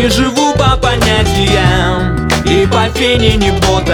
не живу по понятиям и по фене не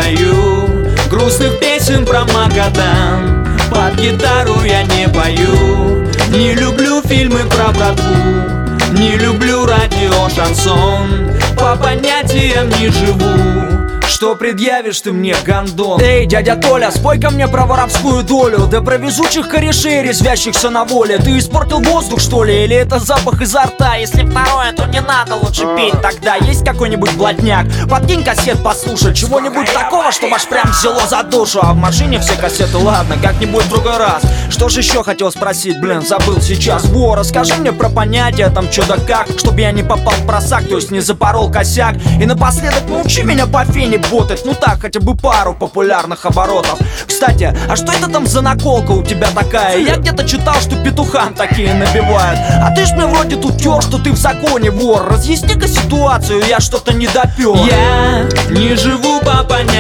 ботаю. Грустных песен про Магадан под гитару я не пою. Не люблю фильмы про братву, не люблю радио шансон. По понятиям не живу. Что предъявишь ты мне, гандон? Эй, дядя Толя, спой ко мне про воровскую долю. Да про везучих корешей, резвящихся на воле. Ты испортил воздух, что ли? Или это запах изо рта? Если второе, то не надо лучше петь. Тогда есть какой-нибудь блатняк? Подкинь кассет послушать. Чего-нибудь такого, что аж прям взяло за душу. А в машине все кассеты, ладно, как-нибудь в другой раз. Что же еще хотел спросить, блин, забыл сейчас. Во, расскажи мне про понятия, там чё да как, чтоб я не попал в просак, то есть не запорол косяк. И напоследок научи меня по фене ботать, ну так, хотя бы пару популярных оборотов. Кстати, а что это там за наколка у тебя такая? Я где-то читал, что петухам такие набивают. А ты ж мне вроде тут тёр, что ты в законе вор. Разъясни-ка ситуацию, я что-то не допёр. Я не живу по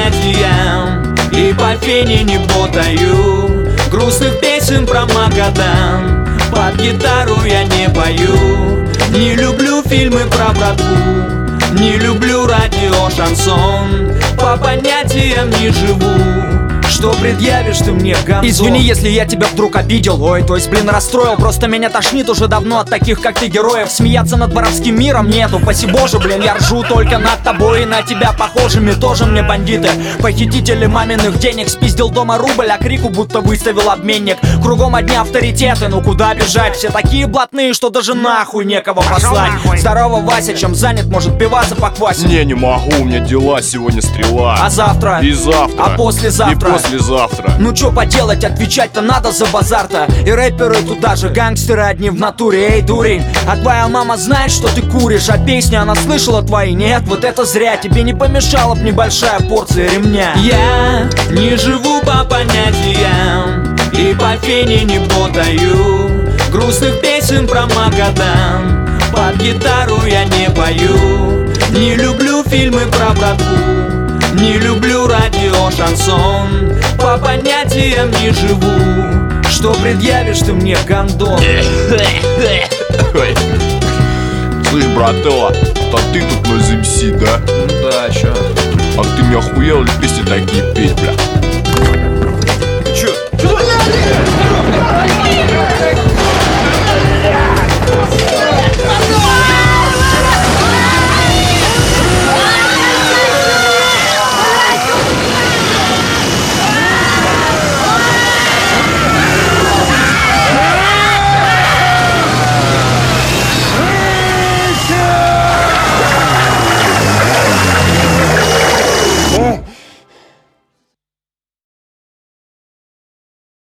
понятиям и по фене не ботаю. Грустных песен про Магадан под гитару я не пою. Не люблю фильмы про братву, не люблю радио шансон. По понятиям не живу. Что предъявишь ты мне, гандон? Извини, если я тебя вдруг обидел. Ой, то есть, блин, расстроил. Просто меня тошнит уже давно от таких, как ты, героев. Смеяться над воровским миром нету. Спаси боже, блин, я ржу только над тобой и на тебя похожими. Тоже мне бандиты, похитители маминых денег. Спиздил дома рубль, а крику будто выставил обменник. Кругом одни авторитеты, ну куда бежать? Все такие блатные, что даже нахуй некого послать. Здорово, Вася, чем занят, может пиваса поквасить? Не могу, у меня дела, сегодня стрела. А завтра? И завтра. А послезавтра? И послезавтра. Ну чё поделать, отвечать-то надо за базар-то. И рэперы туда же, гангстеры одни в натуре. Эй, дурень, а твоя мама знает, что ты куришь? А песни она слышала твои? Нет, вот это зря. Тебе не помешала б небольшая порция ремня. Я не живу по понятиям и по фене не ботаю. Грустных песен про Магадан под гитару я не пою. Не люблю фильмы про братву, не люблю радио шансон. По понятиям не живу. Что предъявишь ты мне, гандон? Слышь, брателла, так ты тут на ЗМС, да? Да, чё? А ты не охуел ли песни такие петь, бля? Чё?